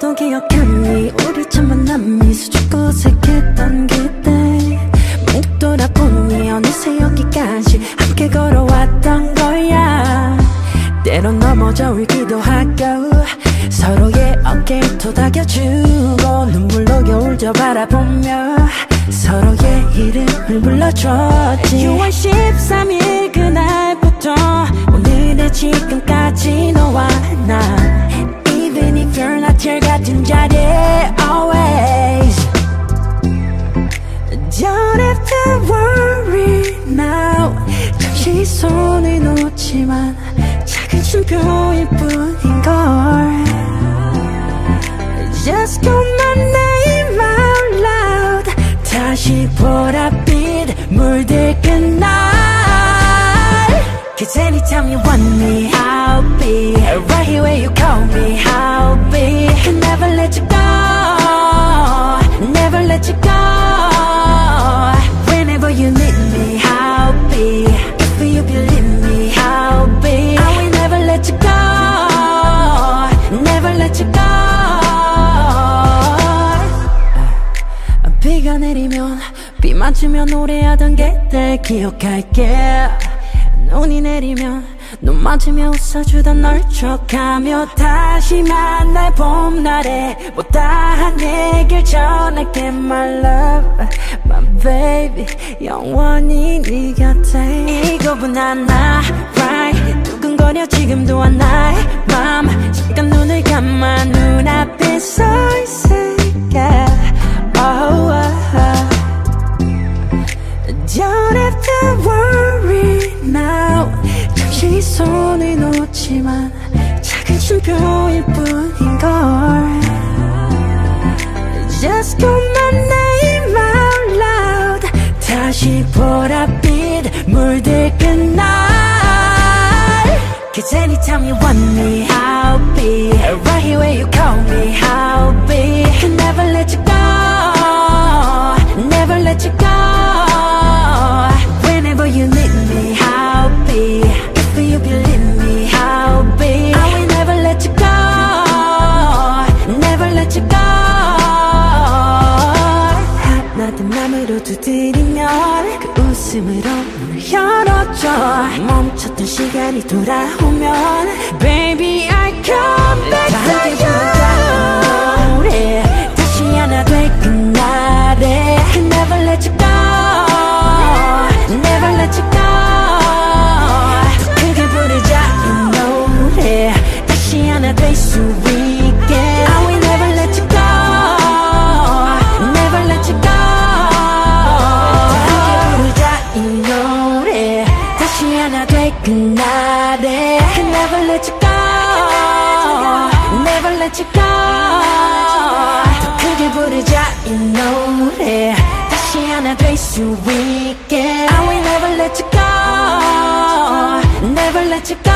너도 기억하니 우리 첫 만남이 수줍고 어색했던 그때 묵 돌아보니 어느새 여기까지 함께 걸어왔던 거야. 때론 넘어져 울기도 하고 서로의 어깨를 토닥여주고 눈물로 겨울 저 바라보며 서로의 이름을 불러줬지. 6월 13일 그날부터 오늘의 지금까지 너와 나 Even if you're not here 같은 자리에 always Don't have to worry now. 잠시 손을 놓지만 작은 쉼표일 뿐인걸. Just call my name out loud. 다시 보랏빛 물들 그날. Cause anytime you want me I'll be right here where you call me. I'll be Can never let you go. Never let you go. Whenever you need me I'll be. If you believe me I'll be. I will never let you go. Never let you go. 비가 내리면 비 맞으며 노래하던 그때 기억할게. 눈이 내리면 눈 맞으며 웃어주던 널 촉하며 다시 만날 봄날에 못다한 얘길 전할게. My love, my baby 영원히 네 곁에. 이거보단 나 right 두근거려 지금도 와 나의 맘. 잠깐 눈을 감아 눈앞에 서 있을게. Oh, Don't have to worry now. 잠시 손을 놓지만 작은 쉼표일 뿐인걸. Just call my name out loud. 다시 보랏빛 물들 그날. Cause anytime you want me I'll be right here where you call me. I'll be Can never let you go. Never let you go. Whenever you need me I'll be. If you believe me I'll be. I will never let you go. Never let you go. 하나된 맘으로 두드리면 그 웃음으로 문을 열어줘. 멈췄던 시간이 돌아오면 Baby I come back to you. 노래 다시 하나 될 그날에 Can never let you go. Never let you go. 더 크게 부르자 이 노래 다시 하나 될 수 있게. I will never let you go. Never let you go. 더 크게 부르자 이 노래 다시 하나 될 그날에 Can never let you go. Never let you go. 더 크게 부르자 이 노래 다시 하나 될 수 있게. I will never let you go. Never let you go.